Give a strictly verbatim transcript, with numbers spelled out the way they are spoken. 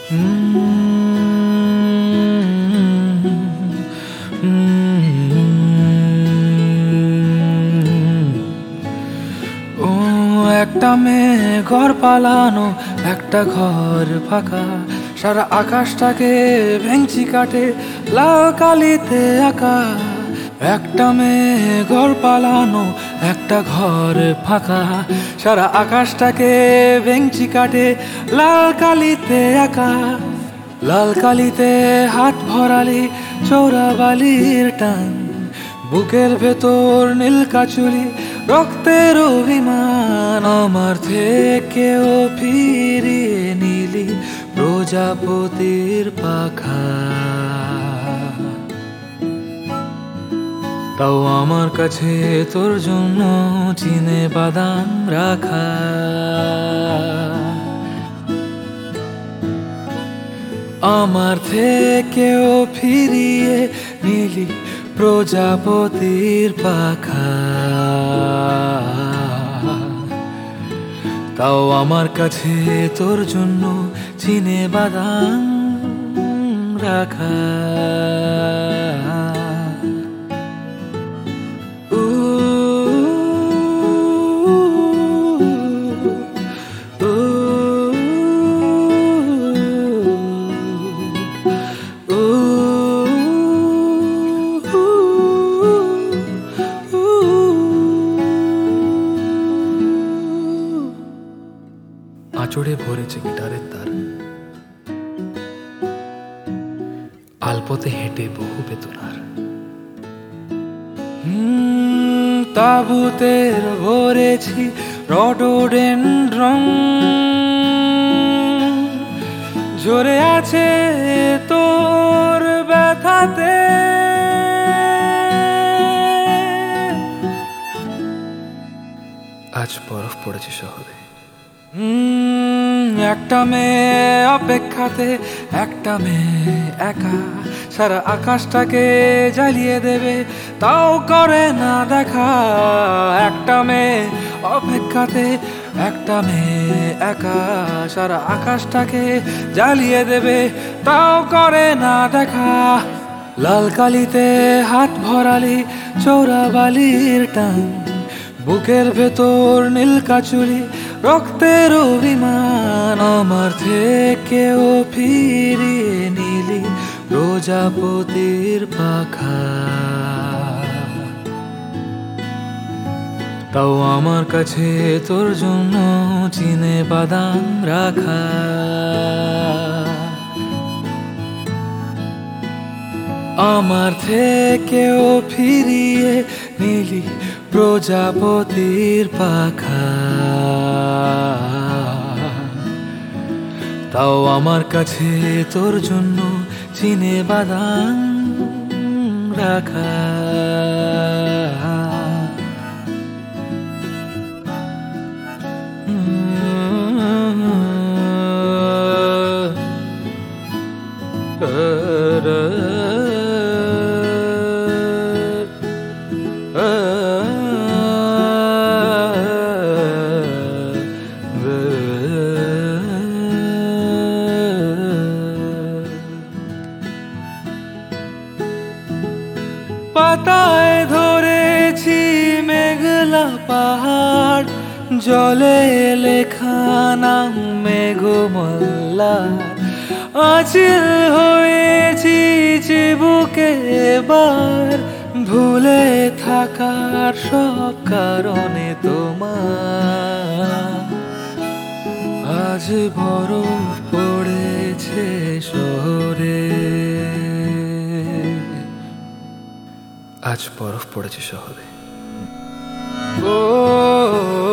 ও একটা মেয়ে ঘর পালানো, একটা ঘর ফাঁকা, সারা আকাশটাকে ভেঙচি কাটে লাল কালিতে আঁকা। একটা মেয়ে ঘর পালানো, একটা ঘর ফাঁকা, সারা আকাশটাকে ভেঙচি কাটে লাল কালিতে আঁকা। লাল কালিতে হাত ভরালি চৌরাবালির টান, বুকের ভেতর নীল কাচুরি রক্তের অভিমান। আমার থেকেও ফিরিয়ে নিলি প্রজাপতির পাখা, তাও আমার কাছে তোর জন্য চিনে বাদাম রাখা। আমার থেকেও ফিরিয়ে নিলি প্রজাপতির পাখা, তাও আমার কাছে তোর জন্য চিনে বাদাম রাখা। আঁচড়ে ভরেছে গিটারের তার, আলপথে হেঁটে বহু বেদনার। হুম তাবুতের ভরেছি রডোডেনড্রন, ঝরে আছে তোর ব্যথাতে। আজ বরফ পড়েছে শহরে। একটা মেয়ে অপেক্ষাতে, একটা মেয়ে একা, সারা আকাশটাকে জ্বালিয়ে দেবে তাও করে না দেখা। একটা মেয়ে অপেক্ষাতে, একটা মেয়ে একা, সারা আকাশটাকে জ্বালিয়ে দেবে তাও করে না দেখা। লাল কালিতে হাত ভরালি চৌরাবালির টান, বুকের ভেতর নীল কাচুরি রক্তের অভিমান। আমার থেকেও ফিরিয়ে নিলি প্রজাপতির পাখা, তাও আমার কাছে তোর জন্য চিনে বাদাম রাখা। আমার থেকেও ফিরিয়ে নিলি প্রজাপতির পাখা, তাও আমার কাছে তোর জন্য চিনে বাদাম রাখা। পাতায় ধরেছি মেঘলা পাহাড়, জলে লেখা নাম মেঘমল্লার। আঁচিল হয়েছি চিবুকে এবার, ভুলে থাকার সব কারণে তোমার। আজ বরফ পড়েছে শহরে, আজ বরফ পড়েছে শহরে। ও